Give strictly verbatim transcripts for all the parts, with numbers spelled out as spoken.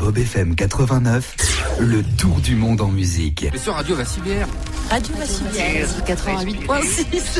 Europe F M quatre-vingt-neuf, le tour du monde en musique. Mais sur Radio Vassivière. Radio Vassivière, quatre-vingt-huit point six.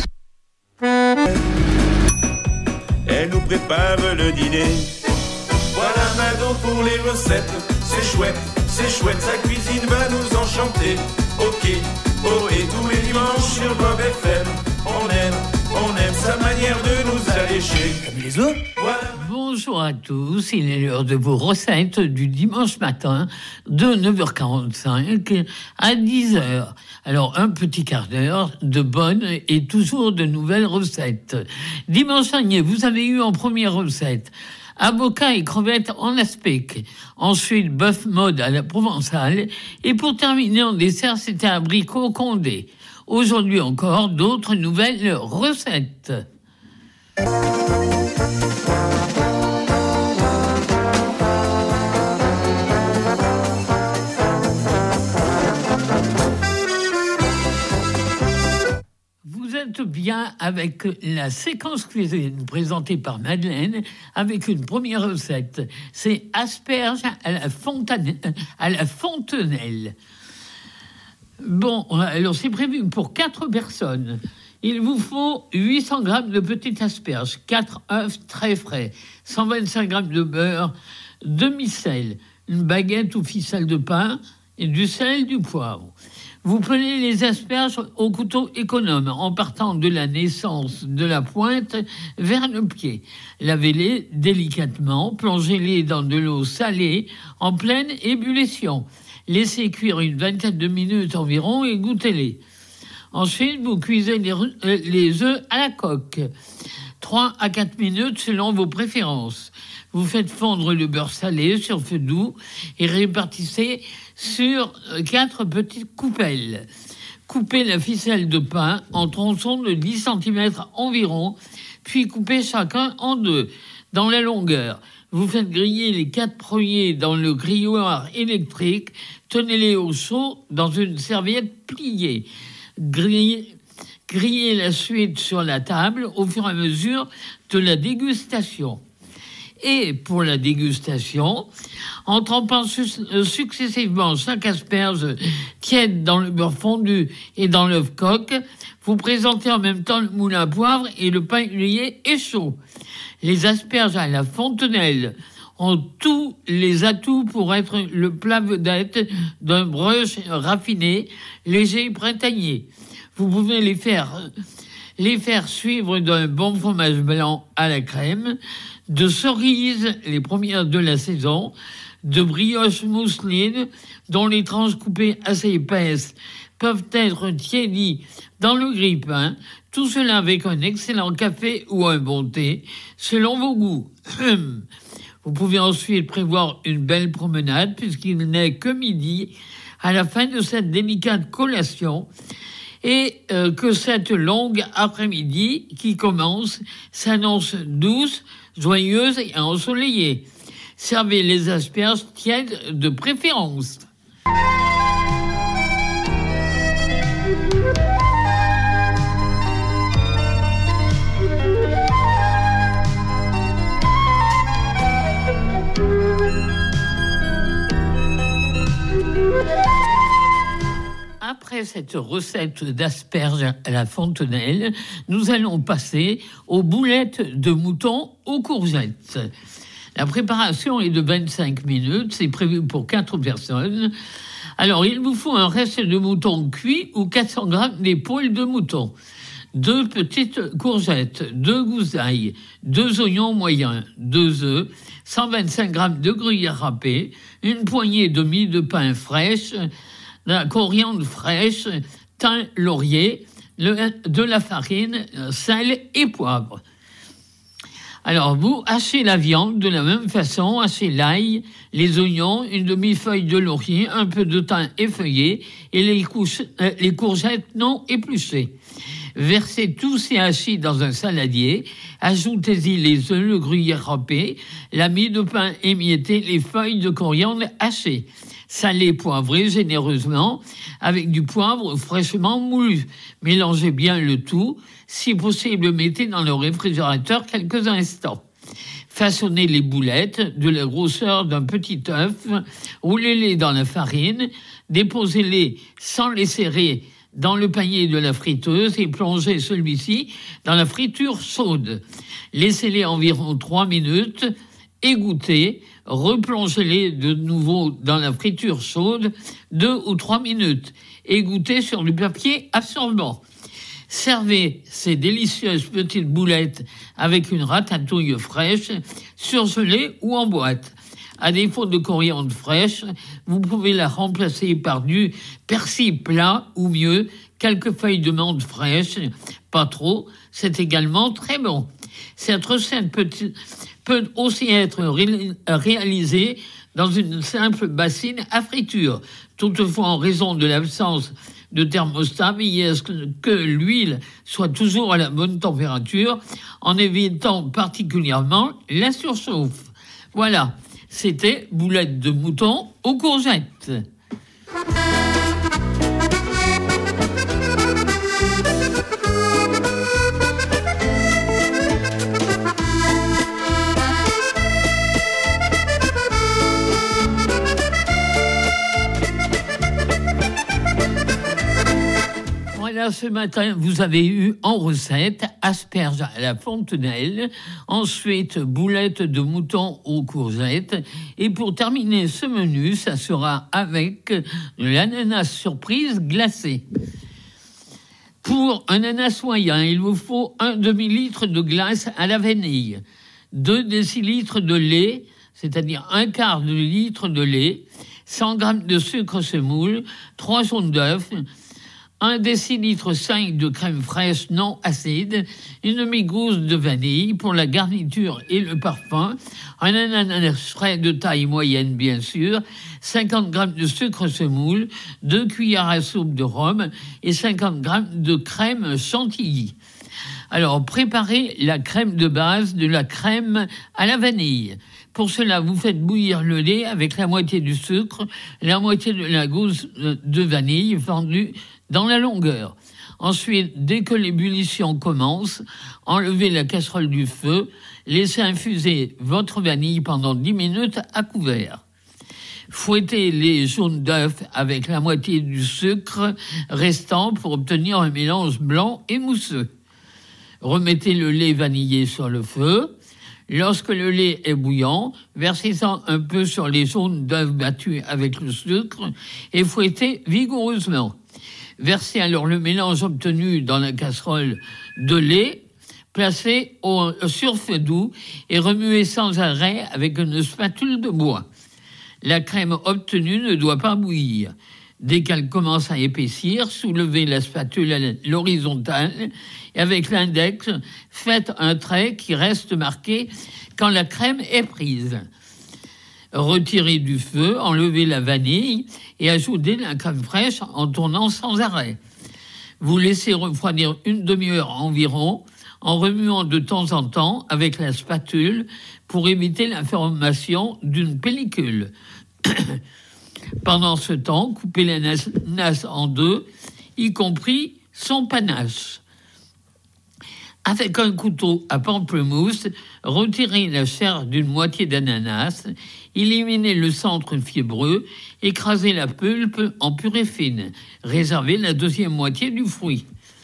Elle nous prépare le dîner. Voilà Mado pour les recettes. C'est chouette, c'est chouette, sa cuisine va nous enchanter. Ok, oh et tous les dimanches sur Europe F M. On aime, on aime sa manière de nous allécher. Comme les autres. Voilà. Bonjour à tous, il est l'heure de vos recettes du dimanche matin de neuf heures quarante-cinq à dix heures. Alors un petit quart d'heure de bonnes et toujours de nouvelles recettes. Dimanche dernier, vous avez eu en première recette avocat et crevettes en aspic. Ensuite, bœuf mode à la provençale. Et pour terminer en dessert, c'était abricot condé. Aujourd'hui encore, d'autres nouvelles recettes. Vous êtes bien avec la séquence cuisine présentée par Madeleine avec une première recette. C'est asperges à la fontanelle, à la fontenelle. Bon, alors c'est prévu pour quatre personnes. Il vous faut huit cents grammes de petites asperges, quatre œufs très frais, cent vingt-cinq grammes de beurre, demi-sel, une baguette ou ficelle de pain et du sel, du poivre. Vous prenez les asperges au couteau économe en partant de la naissance de la pointe vers le pied. Lavez-les délicatement, plongez-les dans de l'eau salée en pleine ébullition. Laissez cuire une vingtaine de minutes environ et goûtez-les. Ensuite, vous cuisez les, les œufs à la coque. trois à quatre minutes selon vos préférences. Vous faites fondre le beurre salé sur feu doux et répartissez sur quatre petites coupelles. Coupez la ficelle de pain en tronçons de dix centimètres environ, puis coupez chacun en deux, dans la longueur. Vous faites griller les quatre premiers dans le grilloir électrique. Tenez-les au chaud dans une serviette pliée. Grillez, grillez la suite sur la table au fur et à mesure de la dégustation. Et pour la dégustation, en trempant su- successivement chaque asperge tiède dans le beurre fondu et dans l'œuf coque, vous présentez en même temps le moulin à poivre et le pain grillé et chaud. Les asperges à la fontenelle ont tous les atouts pour être le plat vedette d'un brunch raffiné, léger et printanier. Vous pouvez les faire, les faire suivre d'un bon fromage blanc à la crème, de cerises, les premières de la saison, de brioches mousseline, dont les tranches coupées assez épaisses peuvent être tiédies dans le grille-pain, tout cela avec un excellent café ou un bon thé, selon vos goûts. Vous pouvez ensuite prévoir une belle promenade, puisqu'il n'est que midi, à la fin de cette délicate collation, et euh, que cette longue après-midi qui commence s'annonce douce, joyeuse et ensoleillée. Servez les asperges tièdes de préférence. Après cette recette d'asperges à la fontenelle, nous allons passer aux boulettes de mouton aux courgettes. La préparation est de vingt-cinq minutes, c'est prévu pour quatre personnes. Alors, il vous faut un reste de mouton cuit ou quatre cents grammes d'épaule de mouton, deux petites courgettes, deux gousses d'ail, deux oignons moyens, deux œufs, cent vingt-cinq grammes de gruyère râpée, une poignée de mie de pain fraîche, de la coriandre fraîche, thym, laurier, le, de la farine, sel et poivre. Alors, vous hachez la viande de la même façon, hachez l'ail, les oignons, une demi-feuille de laurier, un peu de thym effeuillé et les, couches, euh, les courgettes non épluchées. Versez tout ces hachis dans un saladier, ajoutez-y les œufs, le gruyère râpé, la mie de pain émiettée, les feuilles de coriandre hachées. Salez, poivrez généreusement avec du poivre fraîchement moulu. Mélangez bien le tout. Si possible, mettez dans le réfrigérateur quelques instants. Façonnez les boulettes de la grosseur d'un petit œuf, roulez-les dans la farine, déposez-les sans les serrer dans le panier de la friteuse et plongez celui-ci dans la friture chaude. Laissez-les environ trois minutes, égouttez, replongez-les de nouveau dans la friture chaude deux ou trois minutes, égouttez sur du papier absorbant. Servez ces délicieuses petites boulettes avec une ratatouille fraîche, surgelée ou en boîte. À défaut de coriandre fraîche, vous pouvez la remplacer par du persil plat ou mieux, quelques feuilles de menthe fraîches. Pas trop, c'est également très bon. Cette recette peut, peut aussi être ré, réalisée dans une simple bassine à friture. Toutefois, en raison de l'absence de thermostat, veillez à ce que, que l'huile soit toujours à la bonne température, en évitant particulièrement la surchauffe. Voilà, c'était boulettes de mouton aux courgettes. Voilà, ce matin, vous avez eu en recette asperges à la fontenelle, ensuite boulettes de mouton aux courgettes, et pour terminer ce menu, ça sera avec de l'ananas surprise glacé. Pour un ananas moyen, il vous faut un demi-litre de glace à la vanille, deux décilitres de lait, c'est-à-dire un quart de litre de lait, cent grammes de sucre semoule, trois jaunes d'œufs, un décilitre cinq de crème fraîche non acide, une demi-gousse de vanille pour la garniture et le parfum, un ananas frais de taille moyenne bien sûr, cinquante grammes de sucre semoule, deux cuillères à soupe de rhum et cinquante grammes de crème chantilly. Alors, préparez la crème de base de la crème à la vanille. Pour cela, vous faites bouillir le lait avec la moitié du sucre, la moitié de la gousse de vanille fendue dans la longueur. Ensuite, dès que l'ébullition commence, enlevez la casserole du feu, laissez infuser votre vanille pendant dix minutes à couvert. Fouettez les jaunes d'œufs avec la moitié du sucre restant pour obtenir un mélange blanc et mousseux. Remettez le lait vanillé sur le feu. Lorsque le lait est bouillant, versez-en un peu sur les jaunes d'œufs battus avec le sucre et fouettez vigoureusement. Versez alors le mélange obtenu dans la casserole de lait, placez au, sur feu doux et remuez sans arrêt avec une spatule de bois. La crème obtenue ne doit pas bouillir. Dès qu'elle commence à épaissir, soulevez la spatule à l'horizontale et avec l'index, faites un trait qui reste marqué quand la crème est prise. Retirez du feu, enlevez la vanille et ajoutez la crème fraîche en tournant sans arrêt. Vous laissez refroidir une demi-heure environ en remuant de temps en temps avec la spatule pour éviter la formation d'une pellicule. Pendant ce temps, coupez l'ananas en deux, y compris son panache. Avec un couteau à pamplemousse, retirez la chair d'une moitié d'ananas, éliminez le centre fibreux, écrasez la pulpe en purée fine, réservez la deuxième moitié du fruit.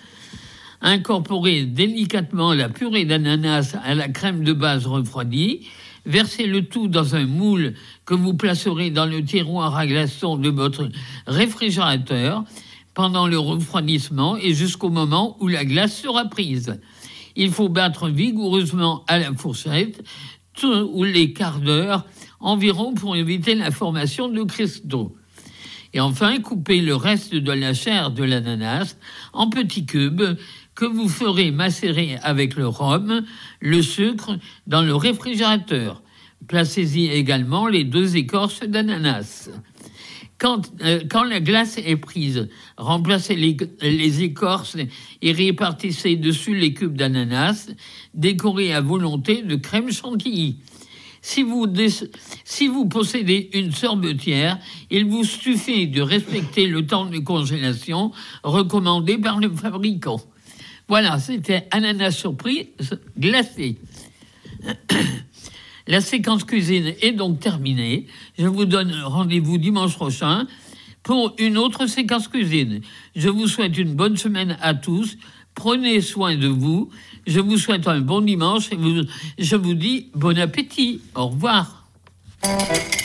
Incorporez délicatement la purée d'ananas à la crème de base refroidie, versez le tout dans un moule que vous placerez dans le tiroir à glaçons de votre réfrigérateur pendant le refroidissement et jusqu'au moment où la glace sera prise. Il faut battre vigoureusement à la fourchette tous les quarts d'heure environ pour éviter la formation de cristaux. Et enfin, coupez le reste de la chair de l'ananas en petits cubes que vous ferez macérer avec le rhum, le sucre dans le réfrigérateur. Placez-y également les deux écorces d'ananas. Quand, euh, quand la glace est prise, remplacez les, les écorces et répartissez dessus les cubes d'ananas, décorés à volonté de crème chantilly. Si vous, dé- si vous possédez une sorbetière, il vous suffit de respecter le temps de congélation recommandé par le fabricant. Voilà, c'était ananas surprise glacé. La séquence cuisine est donc terminée. Je vous donne rendez-vous dimanche prochain pour une autre séquence cuisine. Je vous souhaite une bonne semaine à tous. Prenez soin de vous. Je vous souhaite un bon dimanche et vous, je vous dis bon appétit. Au revoir.